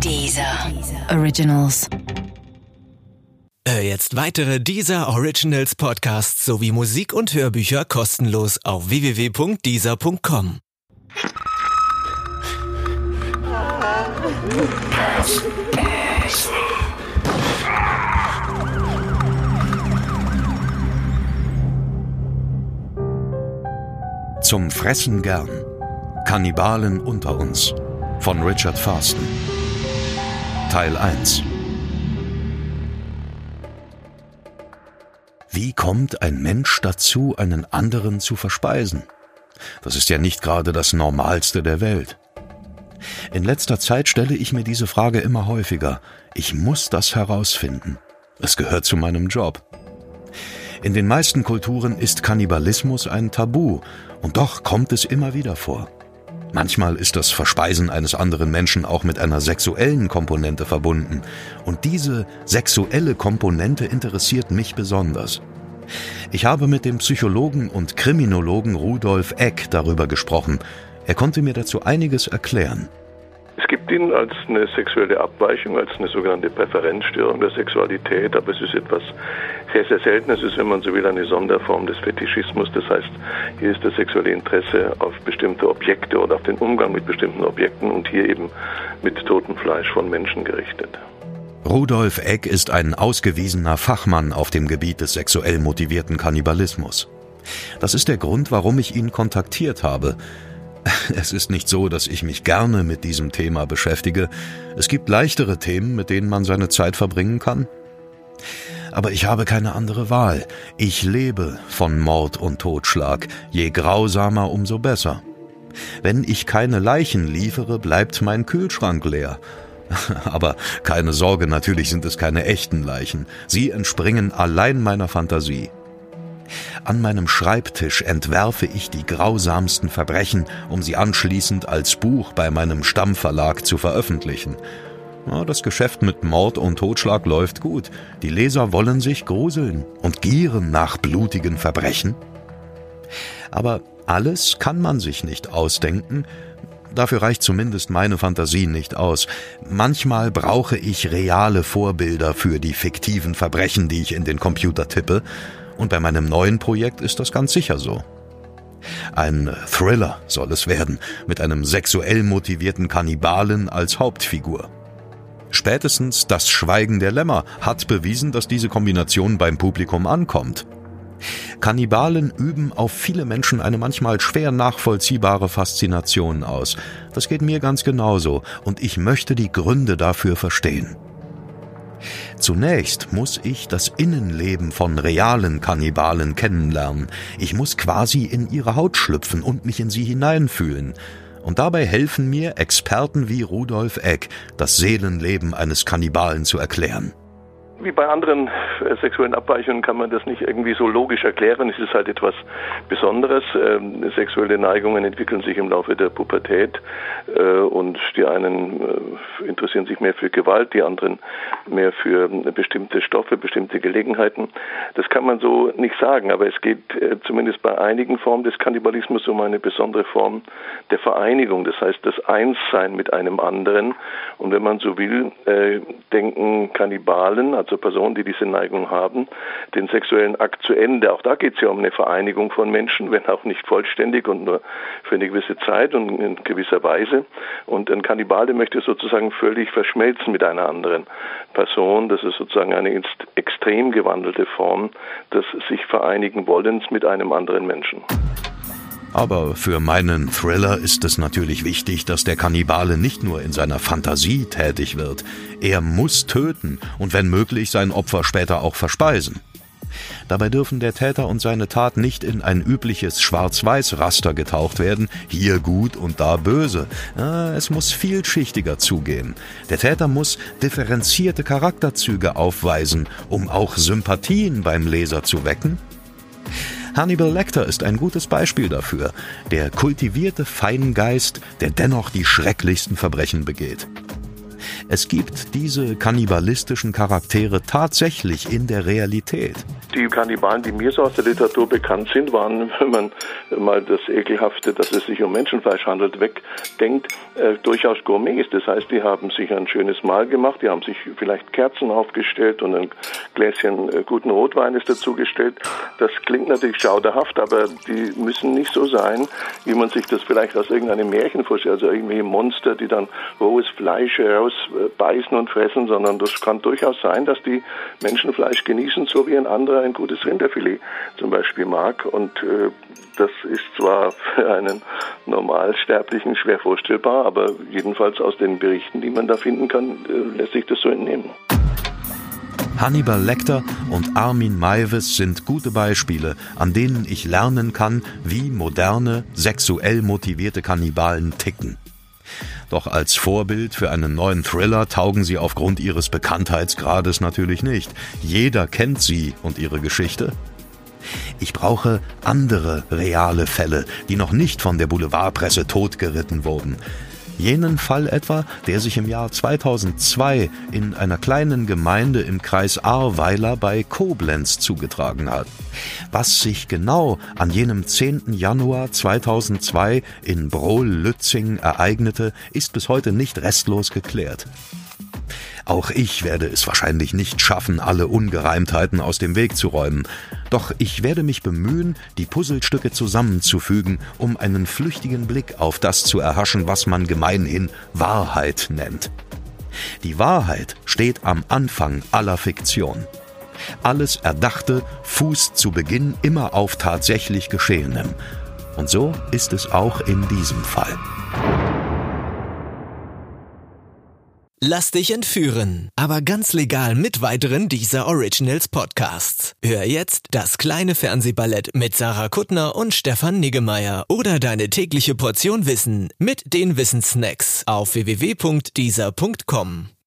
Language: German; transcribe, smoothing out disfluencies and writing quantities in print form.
Deezer Originals. Jetzt weitere Deezer Originals Podcasts sowie Musik und Hörbücher kostenlos auf www.deezer.com. Zum Fressen gern. Kannibalen unter uns von Richard Farston. Teil 1. Wie kommt ein Mensch dazu, einen anderen zu verspeisen? Das ist ja nicht gerade das Normalste der Welt. In letzter Zeit stelle ich mir diese Frage immer häufiger. Ich muss das herausfinden. Es gehört zu meinem Job. In den meisten Kulturen ist Kannibalismus ein Tabu, und doch kommt es immer wieder vor. Manchmal ist das Verspeisen eines anderen Menschen auch mit einer sexuellen Komponente verbunden. Und diese sexuelle Komponente interessiert mich besonders. Ich habe mit dem Psychologen und Kriminologen Rudolf Eck darüber gesprochen. Er konnte mir dazu einiges erklären. Es gibt ihn als eine sexuelle Abweichung, als eine sogenannte Präferenzstörung der Sexualität, aber es ist etwas sehr, sehr Seltenes. Es ist, wenn man so will, eine Sonderform des Fetischismus. Das heißt, hier ist das sexuelle Interesse auf bestimmte Objekte oder auf den Umgang mit bestimmten Objekten und hier eben mit totem Fleisch von Menschen gerichtet. Rudolf Eck ist ein ausgewiesener Fachmann auf dem Gebiet des sexuell motivierten Kannibalismus. Das ist der Grund, warum ich ihn kontaktiert habe. Es ist nicht so, dass ich mich gerne mit diesem Thema beschäftige. Es gibt leichtere Themen, mit denen man seine Zeit verbringen kann. Aber ich habe keine andere Wahl. Ich lebe von Mord und Totschlag. Je grausamer, umso besser. Wenn ich keine Leichen liefere, bleibt mein Kühlschrank leer. Aber keine Sorge, natürlich sind es keine echten Leichen. Sie entspringen allein meiner Fantasie. An meinem Schreibtisch entwerfe ich die grausamsten Verbrechen, um sie anschließend als Buch bei meinem Stammverlag zu veröffentlichen. Das Geschäft mit Mord und Totschlag läuft gut. Die Leser wollen sich gruseln und gieren nach blutigen Verbrechen. Aber alles kann man sich nicht ausdenken. Dafür reicht zumindest meine Fantasie nicht aus. Manchmal brauche ich reale Vorbilder für die fiktiven Verbrechen, die ich in den Computer tippe. Und bei meinem neuen Projekt ist das ganz sicher so. Ein Thriller soll es werden, mit einem sexuell motivierten Kannibalen als Hauptfigur. Spätestens Das Schweigen der Lämmer hat bewiesen, dass diese Kombination beim Publikum ankommt. Kannibalen üben auf viele Menschen eine manchmal schwer nachvollziehbare Faszination aus. Das geht mir ganz genauso, und ich möchte die Gründe dafür verstehen. Zunächst muss ich das Innenleben von realen Kannibalen kennenlernen. Ich muss quasi in ihre Haut schlüpfen und mich in sie hineinfühlen. Und dabei helfen mir Experten wie Rudolf Eck, das Seelenleben eines Kannibalen zu erklären. Wie bei anderen sexuellen Abweichungen kann man das nicht irgendwie so logisch erklären. Es ist halt etwas Besonderes. Sexuelle Neigungen entwickeln sich im Laufe der Pubertät und die einen interessieren sich mehr für Gewalt, die anderen mehr für bestimmte Stoffe, bestimmte Gelegenheiten. Das kann man so nicht sagen, aber es geht zumindest bei einigen Formen des Kannibalismus um eine besondere Form der Vereinigung. Das heißt, das Einssein mit einem anderen. Und wenn man so will, denken Kannibalen, also Personen, die diese Neigung haben, den sexuellen Akt zu Ende. Auch da geht es ja um eine Vereinigung von Menschen, wenn auch nicht vollständig und nur für eine gewisse Zeit und in gewisser Weise. Und ein Kannibale möchte sozusagen völlig verschmelzen mit einer anderen Person. Das ist sozusagen eine extrem gewandelte Form des sich vereinigen Wollens mit einem anderen Menschen. Aber für meinen Thriller ist es natürlich wichtig, dass der Kannibale nicht nur in seiner Fantasie tätig wird. Er muss töten und wenn möglich sein Opfer später auch verspeisen. Dabei dürfen der Täter und seine Tat nicht in ein übliches Schwarz-Weiß-Raster getaucht werden, hier gut und da böse. Es muss vielschichtiger zugehen. Der Täter muss differenzierte Charakterzüge aufweisen, um auch Sympathien beim Leser zu wecken. Hannibal Lecter ist ein gutes Beispiel dafür, der kultivierte Feingeist, der dennoch die schrecklichsten Verbrechen begeht. Es gibt diese kannibalistischen Charaktere tatsächlich in der Realität. Die Kannibalen, die mir so aus der Literatur bekannt sind, waren, wenn man mal das Ekelhafte, dass es sich um Menschenfleisch handelt, wegdenkt, durchaus Gourmets. Das heißt, die haben sich ein schönes Mahl gemacht, die haben sich vielleicht Kerzen aufgestellt und ein Gläschen guten Rotweines dazugestellt. Das klingt natürlich schauderhaft, aber die müssen nicht so sein, wie man sich das vielleicht aus irgendeinem Märchen vorstellt, also irgendwelche Monster, die dann rohes Fleisch herausbeißen und fressen, sondern das kann durchaus sein, dass die Menschenfleisch genießen, so wie ein anderer ein gutes Rinderfilet zum Beispiel mag. Und das ist zwar für einen Normalsterblichen schwer vorstellbar, aber jedenfalls aus den Berichten, die man da finden kann, lässt sich das so entnehmen. Hannibal Lecter und Armin Meiwes sind gute Beispiele, an denen ich lernen kann, wie moderne, sexuell motivierte Kannibalen ticken. Doch als Vorbild für einen neuen Thriller taugen sie aufgrund ihres Bekanntheitsgrades natürlich nicht. Jeder kennt sie und ihre Geschichte. Ich brauche andere reale Fälle, die noch nicht von der Boulevardpresse totgeritten wurden. Jenen Fall etwa, der sich im Jahr 2002 in einer kleinen Gemeinde im Kreis Ahrweiler bei Koblenz zugetragen hat. Was sich genau an jenem 10. Januar 2002 in Brohl-Lützing ereignete, ist bis heute nicht restlos geklärt. Auch ich werde es wahrscheinlich nicht schaffen, alle Ungereimtheiten aus dem Weg zu räumen. Doch ich werde mich bemühen, die Puzzlestücke zusammenzufügen, um einen flüchtigen Blick auf das zu erhaschen, was man gemeinhin Wahrheit nennt. Die Wahrheit steht am Anfang aller Fiktion. Alles Erdachte fußt zu Beginn immer auf tatsächlich Geschehenem. Und so ist es auch in diesem Fall. Lass dich entführen, aber ganz legal mit weiteren Deezer Originals Podcasts. Hör jetzt das kleine Fernsehballett mit Sarah Kuttner und Stefan Niggemeier oder deine tägliche Portion Wissen mit den Wissenssnacks auf www.deezer.com.